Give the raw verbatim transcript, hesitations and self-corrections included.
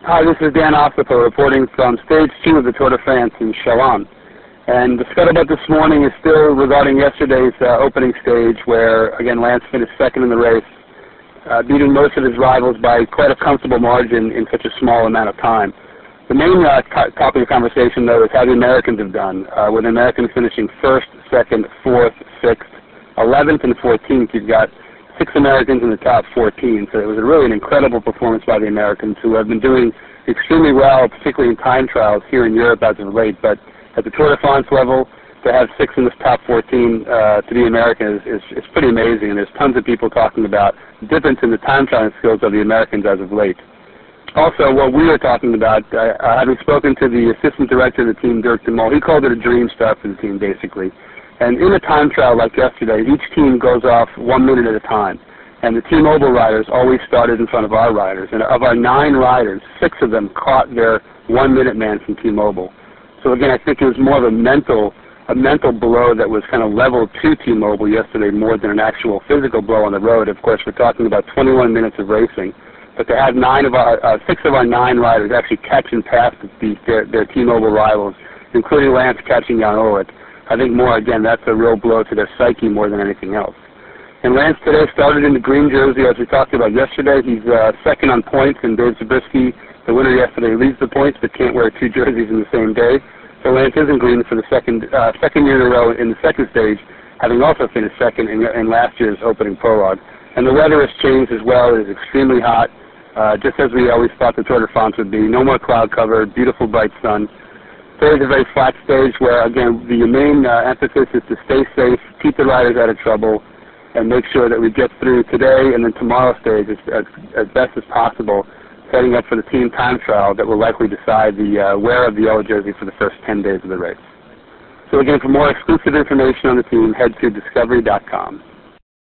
Hi, this is Dan Occipo reporting from Stage two of the Tour de France in Chalon. And the scuttlebutt this morning is still regarding yesterday's uh, opening stage where, again, Lance finished second in the race, uh, beating most of his rivals by quite a comfortable margin in such a small amount of time. The main uh, topic of conversation, though, is how the Americans have done, uh, with the Americans finishing first, second, fourth, sixth, eleventh, and fourteenth. You've got six Americans in the top fourteen, so it was really an incredible performance by the Americans, who have been doing extremely well, particularly in time trials here in Europe as of late. But at the Tour de France level, to have six in this top fourteen uh, to be American is, is, is pretty amazing, and there's tons of people talking about the difference in the time trialing skills of the Americans as of late. Also, what we were talking about, uh, having spoken to the assistant director of the team, Dirk de Mol, he called it a dream start for the team, basically. And in a time trial like yesterday, each team goes off one minute at a time. And the T-Mobile riders always started in front of our riders. And of our nine riders, six of them caught their one-minute man from T-Mobile. So again, I think it was more of a mental, a mental blow that was kind of leveled to T-Mobile yesterday more than an actual physical blow on the road. Of course, we're talking about twenty-one minutes of racing. But to have nine of our, uh, six of our nine riders actually catch and pass the, their, their T-Mobile rivals, including Lance catching Jan Ullrich, I think more, again, that's a real blow to their psyche more than anything else. And Lance today started in the green jersey, as we talked about yesterday. He's uh, second on points, and Dave Zabriskie, the winner yesterday, leads the points, but can't wear two jerseys in the same day. So Lance is in green for the second uh, second year in a row in the second stage, having also finished second in, in last year's opening prologue. And the weather has changed as well. It is extremely hot. Uh, just as we always thought the Tour de France would be. No more cloud cover, beautiful bright sun. Today is a very flat stage where, again, the main uh, emphasis is to stay safe, keep the riders out of trouble, and make sure that we get through today and then tomorrow's stage as, as, as best as possible, setting up for the team time trial that will likely decide the uh, wear of the yellow jersey for the first ten days of the race. So again, for more exclusive information on the team, head to discovery dot com.